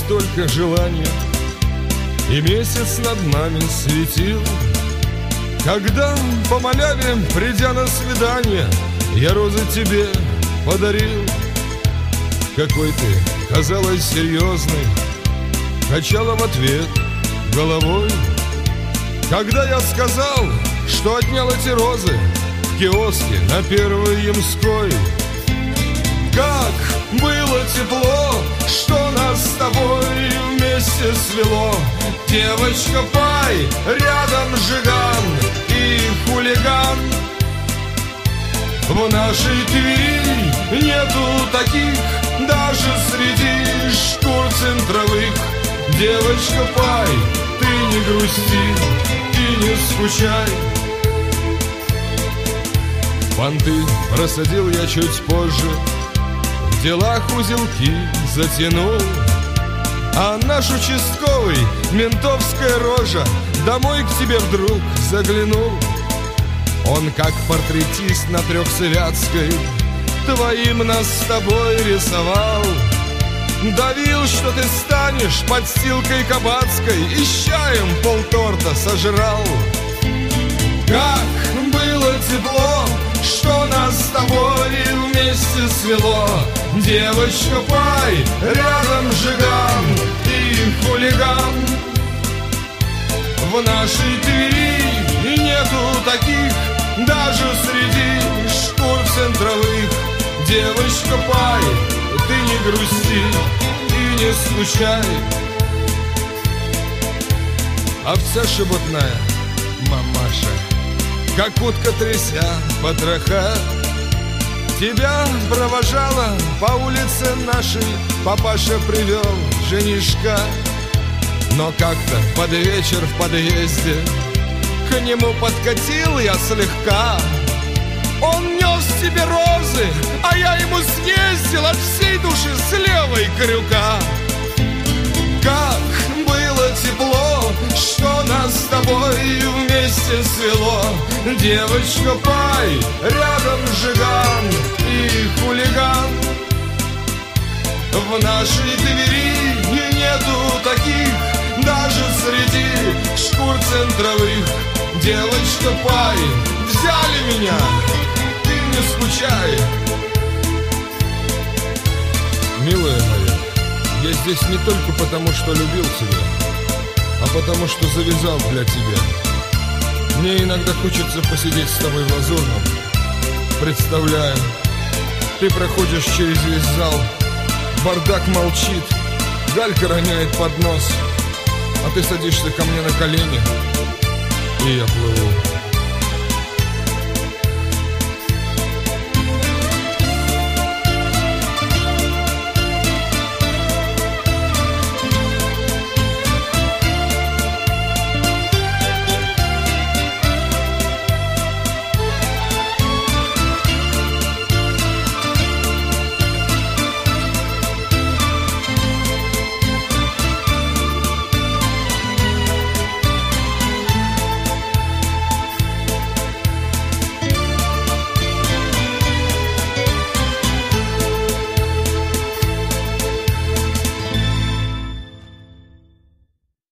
только желание, и месяц над нами светил. Когда по маляве, придя на свидание, я розы тебе подарил. Какой ты, казалось, серьезный, качала в ответ головой. Когда я сказал, что отнял эти розы в киоске на Первой Ямской. Как было тепло, что нас с тобой вместе свело. Девочка Пай, рядом Жиган и хулиган. В нашей Твери нету таких, даже среди шкур центровых. Девочка Пай, ты не грусти и не скучай. Понты просадил я чуть позже, в делах узелки затянул. А наш участковый, ментовская рожа, домой к тебе вдруг заглянул. Он как портретист на Трехсвятской твоим нас с тобой рисовал. Давил, что ты станешь подстилкой кабацкой, и с чаем полторта сожрал. Как было тепло, что нас с тобой вместе свело. Девочка Пай, рядом Жиган и хулиган. В нашей Твери нету таких, даже среди шкур центровых. Девочка Пай, ты не грусти и не скучай. Овца шебутная, мамаша, как утка тряся потроха, тебя провожала по улице нашей, папаша привел женишка. Но как-то под вечер в подъезде к нему подкатил я слегка. Он нес тебе розы, а я ему съездил от всей души с левой крюка. Как было тепло, что нас с тобой вместе свело. Девочка Пай, рядом Жиган и хулиган. В нашей Твери нету таких, даже среди шкур центровых. Девочка Пай, взяли меня, ты не скучай. Милая моя, я здесь не только потому, что любил тебя, а потому, что завязал для тебя. Мне иногда хочется посидеть с тобой в Лазурном. Представляю, ты проходишь через весь зал, бардак молчит, Галька роняет поднос, а ты садишься ко мне на колени, и я плыву.